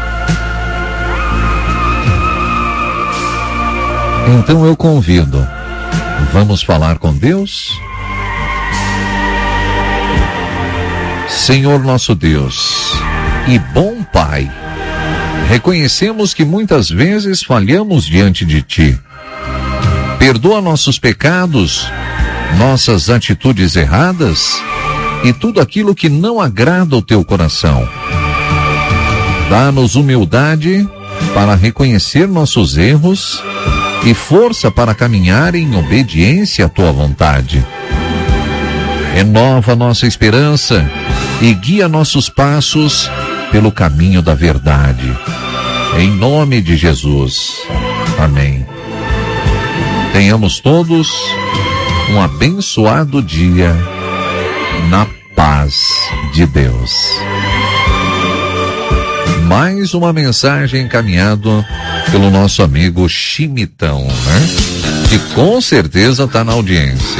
Então eu convido, vamos falar com Deus? Senhor nosso Deus e bom Pai, reconhecemos que muitas vezes falhamos diante de Ti. Perdoa nossos pecados, nossas atitudes erradas e tudo aquilo que não agrada ao Teu coração. Dá-nos humildade para reconhecer nossos erros e força para caminhar em obediência à Tua vontade. Renova nossa esperança e guia nossos passos pelo caminho da verdade. Em nome de Jesus. Amém. Tenhamos todos um abençoado dia na paz de Deus. Mais uma mensagem encaminhada pelo nosso amigo Chimitão, né? Que com certeza está na audiência.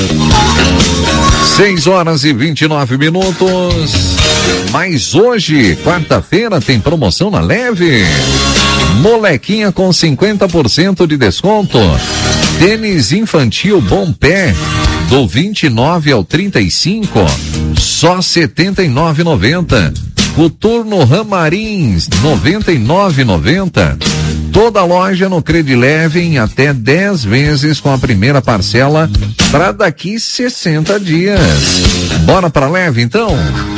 seis horas e vinte e nove minutos. Mas hoje, quarta-feira, tem promoção na Leve. Molequinha com cinquenta por cento de desconto. Tênis infantil Bom Pé, do vinte e nove ao trinta e cinco, só setenta e nove reais e noventa centavos. Coturno Ramarins, noventa e nove reais e noventa centavos. Toda loja no Credileve em até dez vezes com a primeira parcela para daqui sessenta dias. Bora pra Leve então?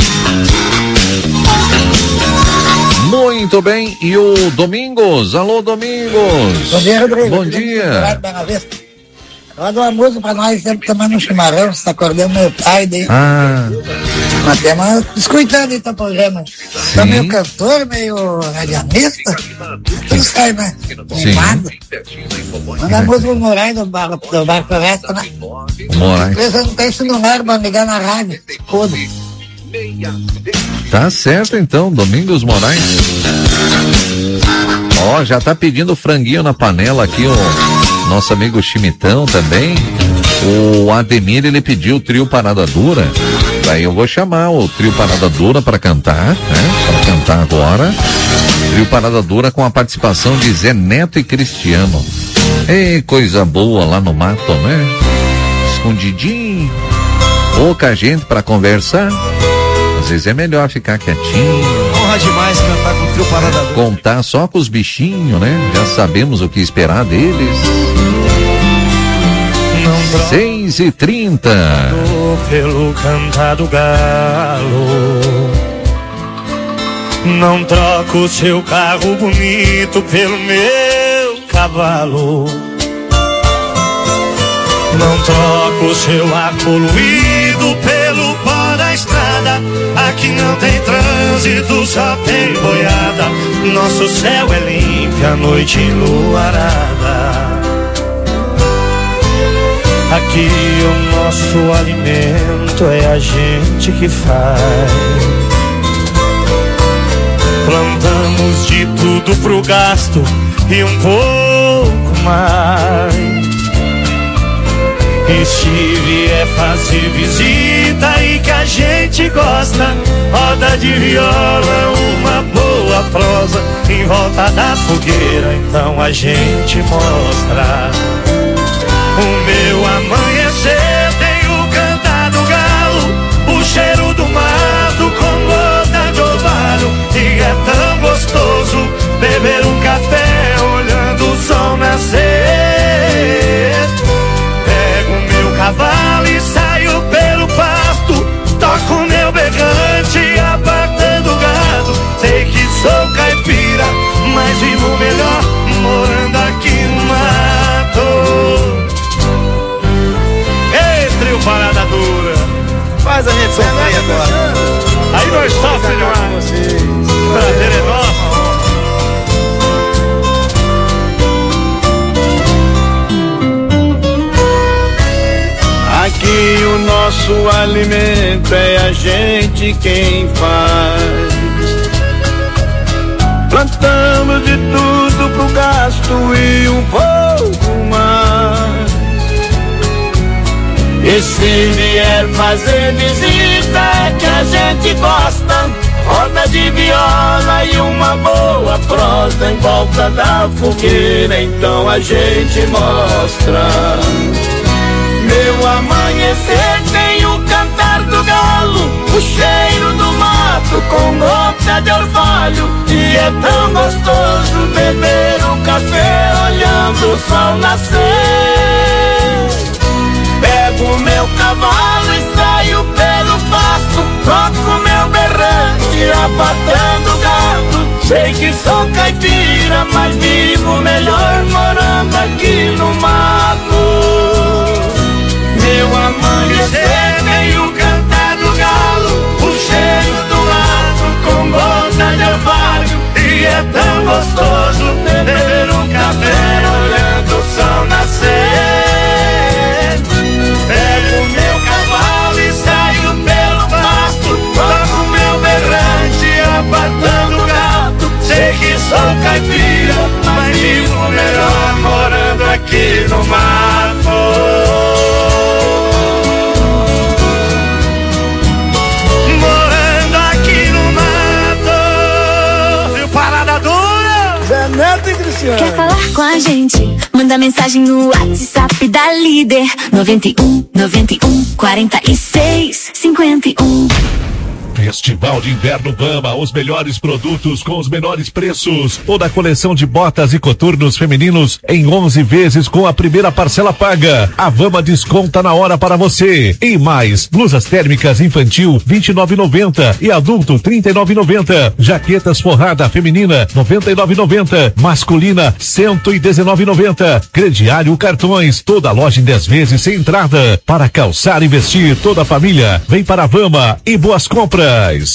Muito bem, e o Domingos? Alô, Domingos. Bom dia, Rodrigo. Bom dia. Roda uma música pra nós, sempre tomando um chimarrão, você tá acordando meu pai daí. Ah. Mas temos escutando então o programa. Tá meio cantor, meio radialista. Tudo sai, né? Animado. Manda a música do Moraes do Bar, do Bar Floresta, né? Moraes. Você não tem esse número pra ligar na rádio. Foda. Tá certo então, Domingos Moraes. Ó, oh, já tá pedindo franguinho na panela aqui, o nosso amigo Chimitão também. O Ademir, ele pediu o trio Parada Dura. Daí eu vou chamar o trio Parada Dura para cantar, né? Para cantar agora. Trio Parada Dura com a participação de Zé Neto e Cristiano. Ei, coisa boa lá no mato, né? Escondidinho. Pouca gente para conversar. Às vezes é melhor ficar quietinho. Honra demais cantar com o trio Parada Dura. Contar só com os bichinhos, né? Já sabemos o que esperar deles. seis e trinta. Pelo cantar do galo, não troco seu carro bonito pelo meu cavalo. Não troco seu ar poluído pelo pó da estrada. Aqui não tem trânsito, só tem boiada. Nosso céu é limpo, a noite enluarada. Aqui o nosso alimento é a gente que faz. Plantamos de tudo pro gasto e um pouco mais. E se vier fazer visita e que a gente gosta, roda de viola, uma boa prosa em volta da fogueira, então a gente mostra. O meu amanhecer tem o cantar do galo, o cheiro do mato com gota de orvalho. E é tão gostoso beber um café olhando o sol nascer. Pego o meu cavalo e saio pelo pasto, toco o meu berrante apartando gado. Sei que sou caipira, mas vivo melhor morando aqui no mato. Parada Dura, faz a gente sofrer agora. Aí nós sofremos demais. Prazer é nosso. Aqui o nosso alimento é a gente quem faz. Plantamos de tudo pro gasto e um pouco mais. E se vier fazer visita é que a gente gosta, roda de viola e uma boa prosa em volta da fogueira, então a gente mostra. Meu amanhecer tem o cantar do galo, o cheiro do mato com gota de orvalho. E é tão gostoso beber um café olhando o sol nascer. Pego o meu cavalo e saio pelo pasto, toco meu berrante apartando gado. Sei que sou caipira, mas vivo melhor morando aqui no mato. Meu amanhecer tem o cantar do galo, o cheiro do mato com gota de orvalho. E é tão gostoso beber um café olhando o sol nascer. Pego o meu cavalo e saio pelo pasto, toco meu berrante apartando gato. Sei que sou caipira, mas vivo melhor morando aqui no mato. Morando aqui no mato. E o Parada Dura, Zé Neto e Cristiano. Quer falar com a gente? Manda mensagem no WhatsApp da Líder noventa e um, noventa e um, quarenta e seis, cinquenta e um. Festival de Inverno Vama, os melhores produtos com os menores preços. Toda a coleção de botas e coturnos femininos em onze vezes com a primeira parcela paga. A Vama desconta na hora para você. E mais, blusas térmicas infantil vinte e nove reais e noventa centavos e adulto trinta e nove reais e noventa centavos. Jaquetas forrada feminina noventa e nove reais e noventa centavos, masculina cento e dezenove reais e noventa centavos. Crediário cartões, toda loja em dez vezes sem entrada. Para calçar e vestir toda a família, vem para a Vama e boas compras.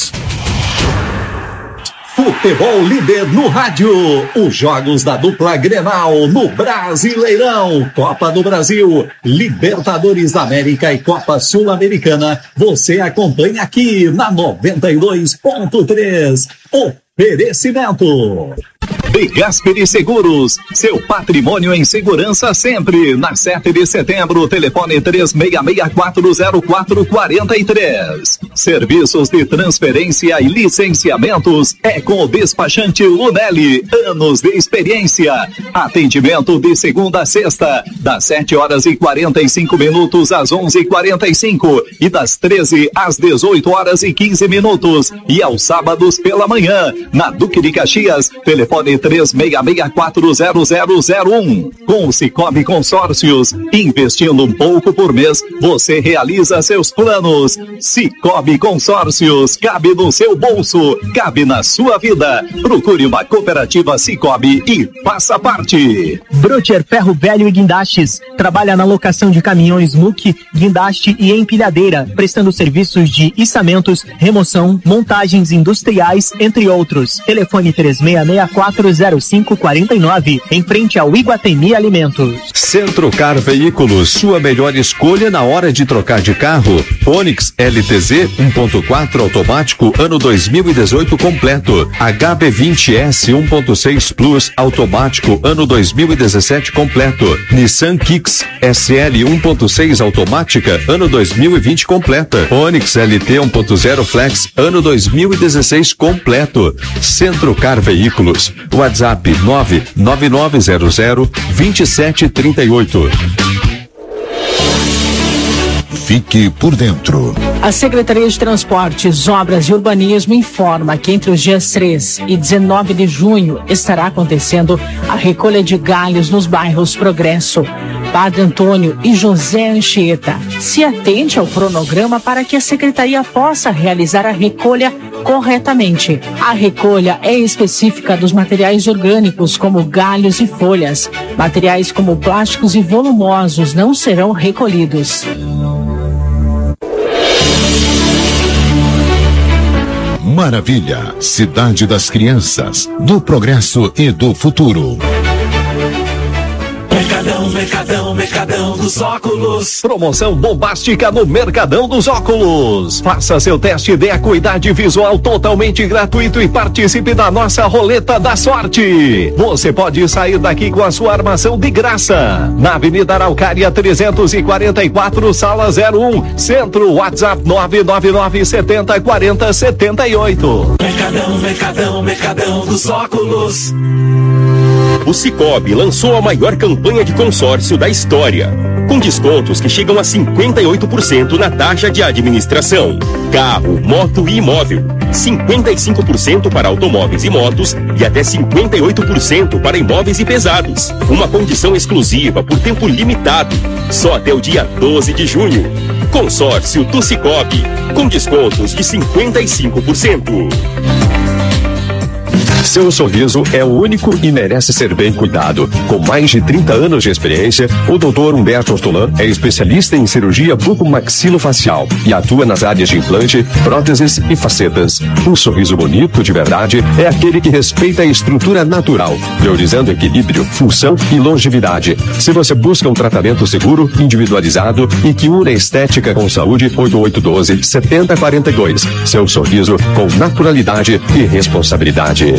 Futebol Líder no rádio. Os jogos da dupla Grenal no Brasileirão, Copa do Brasil, Libertadores da América e Copa Sul-Americana. Você acompanha aqui na noventa e dois ponto três. Oferecimento De Gasperi Seguros, seu patrimônio em segurança sempre. Na sete de setembro, telefone três seis seis quatro zero quatro quatro três. Serviços de transferência e licenciamentos é com o despachante Lunelli. Anos de experiência. Atendimento de segunda a sexta, das sete horas e quarenta e cinco minutos às onze e quarenta e cinco e das treze às dezoito horas e quinze minutos. E aos sábados pela manhã, na Duque de Caxias, telefone três seis seis quatro zero zero zero um. Com o Cicobi Consórcios, investindo um pouco por mês, você realiza seus planos. Cicobi Consórcios, cabe no seu bolso, cabe na sua vida. Procure uma cooperativa Cicobi e faça parte. Brocher Ferro Velho e Guindastes trabalha na locação de caminhões muque, guindaste e empilhadeira, prestando serviços de içamentos, remoção, montagens industriais, entre outros. Telefone três seis seis quatro zero cinco quatro nove, em frente ao Iguatemi Alimentos. Centrocar Veículos, sua melhor escolha na hora de trocar de carro. Onix L T Z um ponto quatro automático ano dois mil e dezoito completo. H B vinte S um ponto seis Plus automático ano dois mil e dezessete completo. Nissan Kicks S L um ponto seis automática ano dois mil e vinte completa. Onix L T um ponto zero Flex ano dois mil e dezesseis completo. Centrocar Veículos. WhatsApp nove nove nove zero zero dois sete três oito. Fique por dentro. A Secretaria de Transportes, Obras e Urbanismo informa que entre os dias três e dezenove de junho estará acontecendo a recolha de galhos nos bairros Progresso, Padre Antônio e José Anchieta. Se atente ao cronograma para que a Secretaria possa realizar a recolha corretamente. A recolha é específica dos materiais orgânicos, como galhos e folhas. Materiais como plásticos e volumosos não serão recolhidos. Maravilha, cidade das crianças, do progresso e do futuro. Mercadão, Mercadão, Mercadão dos Óculos. Promoção bombástica no Mercadão dos Óculos. Faça seu teste de acuidade visual totalmente gratuito e participe da nossa roleta da sorte. Você pode sair daqui com a sua armação de graça. Na Avenida Araucária trezentos e quarenta e quatro, sala zero um, Centro. WhatsApp nove nove nove setenta quarenta setenta e oito. Mercadão, Mercadão, Mercadão dos Óculos. O Cicobi lançou a maior campanha de consórcio da história, com descontos que chegam a cinquenta e oito por cento na taxa de administração. Carro, moto e imóvel. cinquenta e cinco por cento para automóveis e motos e até cinquenta e oito por cento para imóveis e pesados. Uma condição exclusiva por tempo limitado, só até o dia doze de junho. Consórcio do Cicobi, com descontos de cinquenta e cinco por cento. Seu sorriso é único e merece ser bem cuidado. Com mais de trinta anos de experiência, o doutor Humberto Ortolan é especialista em cirurgia bucomaxilofacial e atua nas áreas de implante, próteses e facetas. Um sorriso bonito de verdade é aquele que respeita a estrutura natural, priorizando equilíbrio, função e longevidade. Se você busca um tratamento seguro, individualizado e que une a estética com saúde, oito oito um dois, sete zero quatro dois. Seu sorriso com naturalidade e responsabilidade.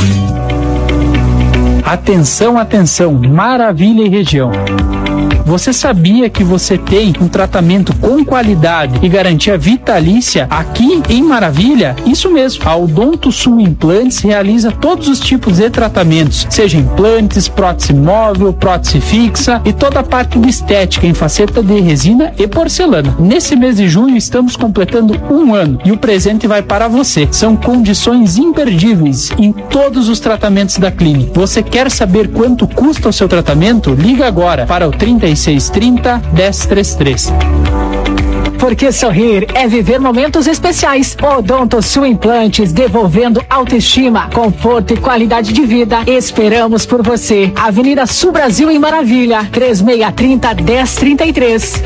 Atenção, atenção, Maravilha e região. Você sabia que você tem um tratamento com qualidade e garantia vitalícia aqui em Maravilha? Isso mesmo, a Odonto Sul Implantes realiza todos os tipos de tratamentos, seja implantes, prótese móvel, prótese fixa e toda a parte de estética em faceta de resina e porcelana. Nesse mês de junho estamos completando um ano e o presente vai para você. São condições imperdíveis em todos os tratamentos da clínica. Você quer saber quanto custa o seu tratamento? Liga agora para o trinta e seis trinta, dez trinta e três. Porque sorrir é viver momentos especiais. Odonto Sul Implantes, devolvendo autoestima, conforto e qualidade de vida. Esperamos por você. Avenida Sul Brasil em Maravilha, três seis três zero, dez trinta e três.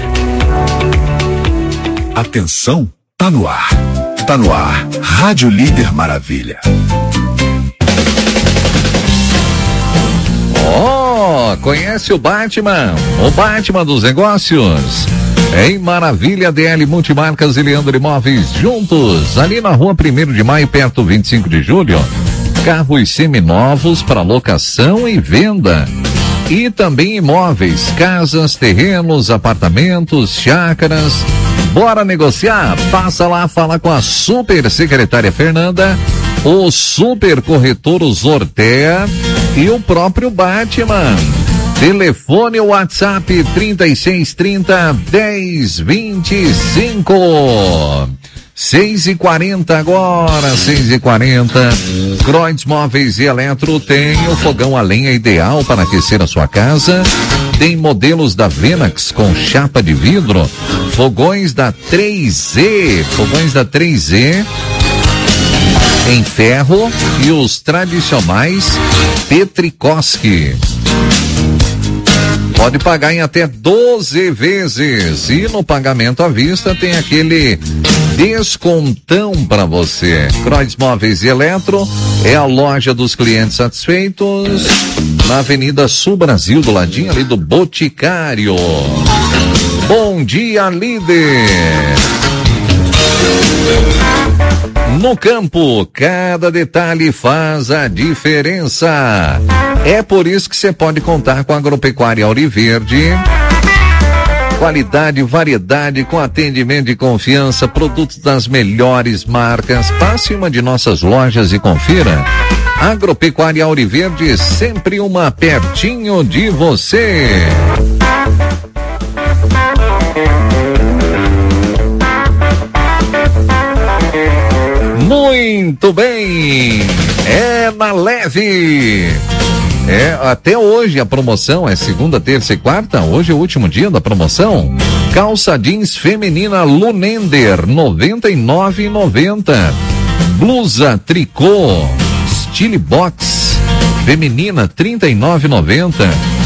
Atenção, tá no ar. Tá no ar. Rádio Líder Maravilha. Oh, conhece o Batman? O Batman dos negócios? Em Maravilha, D L Multimarcas e Leandro Imóveis juntos, ali na rua primeiro de maio, perto do vinte e cinco de julho. carros seminovos para locação e venda. E também imóveis, casas, terrenos, apartamentos, chácaras. Bora negociar? Passa lá, fala com a super secretária Fernanda, o super corretor Zortea e o próprio Batman. Telefone WhatsApp trinta e seis trinta, dez vinte e cinco. seis e quarenta agora, seis e quarenta. Croix Móveis e Eletro tem o fogão a lenha ideal para aquecer a sua casa. Tem modelos da Venax com chapa de vidro, fogões da três Z, fogões da três Z em ferro e os tradicionais Petrikoski. Pode pagar em até doze vezes e no pagamento à vista tem aquele descontão para você. Croix Móveis e Eletro é a loja dos clientes satisfeitos na Avenida Sul Brasil, do ladinho ali do Boticário. Bom dia, líder! No campo, cada detalhe faz a diferença. É por isso que você pode contar com a Agropecuária Auriverde. Qualidade, variedade, com atendimento de confiança, produtos das melhores marcas. Passe uma de nossas lojas e confira. Agropecuária Auriverde, sempre uma pertinho de você. Muito bem, é na leve. É, até hoje a promoção é segunda, terça e quarta. Hoje é o último dia da promoção. Calça jeans feminina Lunender, noventa e nove reais e noventa centavos. Blusa tricô Style Box feminina, trinta e nove reais e noventa centavos.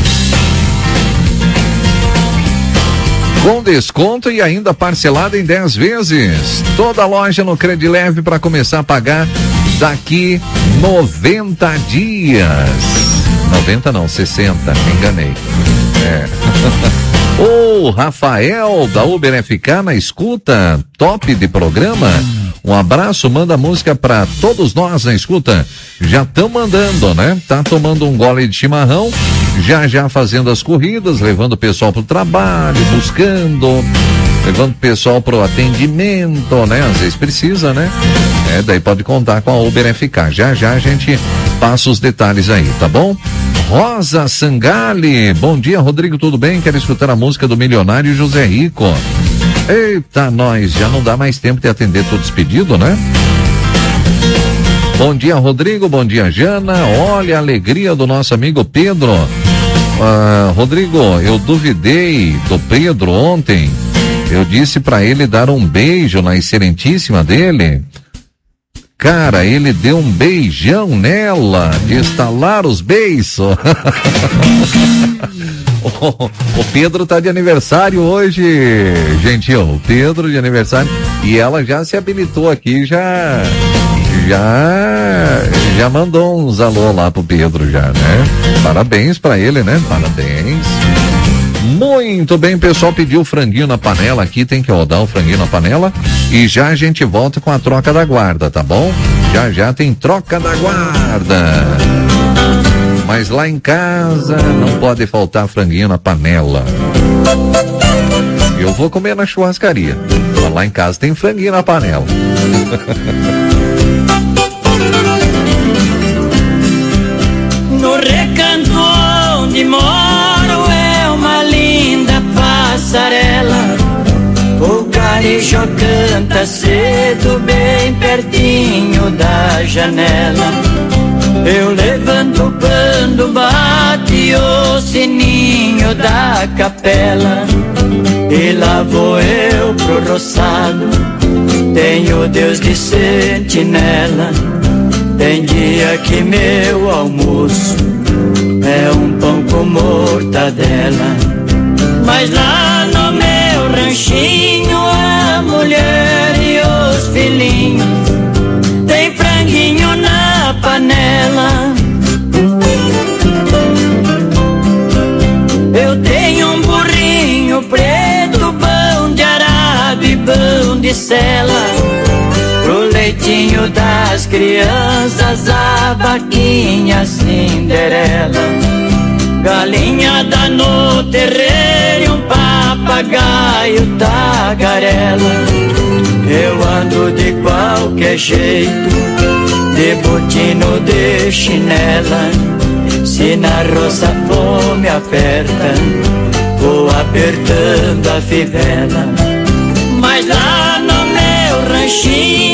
Com desconto e ainda parcelada em dez vezes. Toda loja no Credileve para começar a pagar daqui noventa dias. noventa não, sessenta, me enganei. É. O Rafael da Uber F K na escuta, top de programa. Um abraço, manda música pra todos nós na escuta. Já estão mandando, né? Tá tomando um gole de chimarrão, já já fazendo as corridas, levando o pessoal pro trabalho, buscando, levando o pessoal pro atendimento, né? Às vezes precisa, né? É, daí pode contar com a Uber F K. Já já a gente passa os detalhes aí, tá bom? Rosa Sangali, bom dia, Rodrigo, tudo bem? Quero escutar a música do Milionário José Rico. Eita, nós, já não dá mais tempo de atender todos os pedidos, né? Bom dia, Rodrigo, bom dia, Jana. Olha a alegria do nosso amigo Pedro. Ah, Rodrigo, eu duvidei do Pedro ontem. Eu disse pra ele dar um beijo na excelentíssima dele. Cara, ele deu um beijão nela, de estalar os beiços. o, o Pedro tá de aniversário hoje, gentil. O Pedro de aniversário. E ela já se habilitou aqui, já, já, já mandou uns alô lá pro Pedro já, né? Parabéns pra ele, né? Parabéns. Muito bem, pessoal, pediu franguinho na panela aqui, tem que rodar o franguinho na panela e já a gente volta com a troca da guarda, tá bom? Já já tem troca da guarda. Mas lá em casa não pode faltar franguinho na panela. Eu vou comer na churrascaria, mas lá em casa tem franguinho na panela. No recanto onde moro é uma linda passarela. O carijó canta cedo bem pertinho da janela. Eu levanto o pano, bate o sininho da capela. E lá vou eu pro roçado, tenho Deus de sentinela. Tem dia que meu almoço é um pão com mortadela. Mas lá no meu ranchinho a mulher e os filhinhos tem franguinho na panela. Eu tenho um burrinho preto, pão de arado e pão de sela. Pro leite jeitinho das crianças, a vaquinha Cinderela. Galinhada no terreiro e um papagaio tagarela. Eu ando de qualquer jeito, de botino, de chinela. Se na roça a fome aperta, vou apertando a fivela. Mas lá no meu ranchinho